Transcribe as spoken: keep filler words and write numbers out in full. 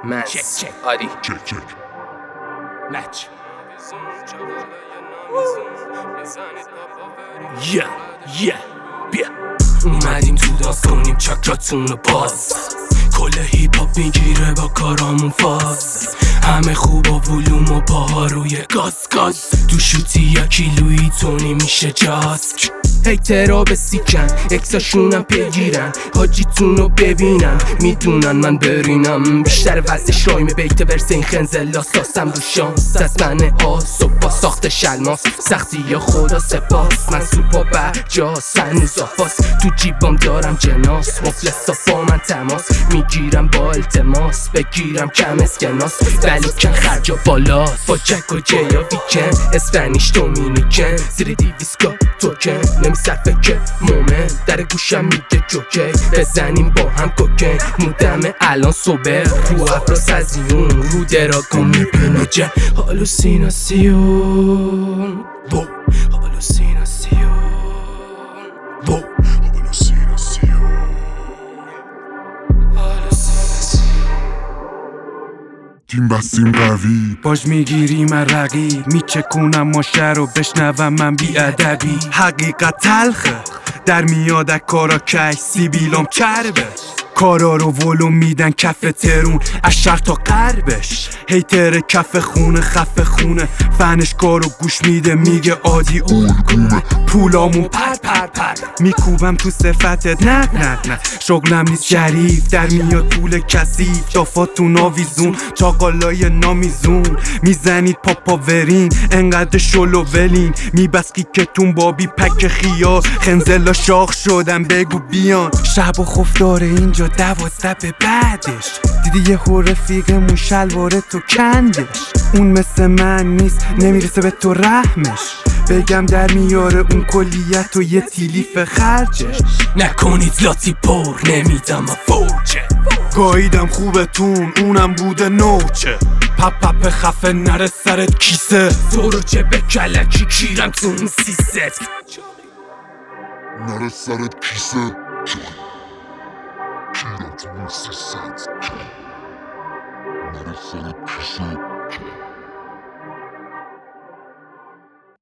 من چک چک آری چک چک لچ یه یه بیا اومدیم تو داز کنیم چاکراتون رو باز کل هیپ هاپ میگیره با کارامون فاز همه خوب و ولوم و پاها روی گاز گاز تو شوتی یا کیلویی تونی میشه جاسک هیترا به سیکن اکساشونم پیگیرن حاجیتون رو ببینن میدونن من برینم بیشتر وزش رایم بیت ورس این خنزلا ساسم رو شانس از من آسو با ساخت شلماس سختی یا خدا سپاس من سوپا برجاس هنوز آفاس تو جیبام دارم جناس مفلسا با من تماس میگیرم با التماس بگیرم کم اسکناس ولی کن خرجا بالاست با جک و جیا ویکن اسپانیش دومینیکن زیر دیویسکا توکن نمیصرفه که مومن در گوشم میگه جوکی بزنیم با هم کوکن مودمه الان صبح رو ابراز ازیون رو دراگون میبینه جه هالوسیناسیون بو هالوسیناسیون بو تیم بستیم قوی باش میگیریم رقیب میچکونم ماشه رو بشنوم من بی ادبی حقیقت تلخه در میاد از کارا کش سیبیلام چربه کارا رو ولوم میدن کف ترون از شرق تا غربش هیتر کف خونه خف خونه فنش کارو گوش میده میگه عادی الگومه پولامون پر پر پر میکوبم تو صفتت نه نه نه شغلم نیست شریف در میاد پول کثیف دافاتون آویزون چاقالای نامیزون میزنید پاپا ورین انقدر شلو ولین میبسکی کتون بابی پک خیار خنزلا شاخ شدن بگو بیان شب و خوف داره اینجا دوازده به بعدش دیدی یه هو رفیقمون شلواره تو کندش اون مثل من نیست نمیرسه به تو رحمش بگم در میاره اون کلیت و یه تیلیف خرجش نکنید لاتی پر نمیدم فوجه گاییدم خوبتون اونم بوده نوچه پپ پپ خفه نره سرت کیسه تو رو چه به کلکی کیرم تو اون سیست نره سرت کیسه کیرم تو اون سیست نره سرت کیسه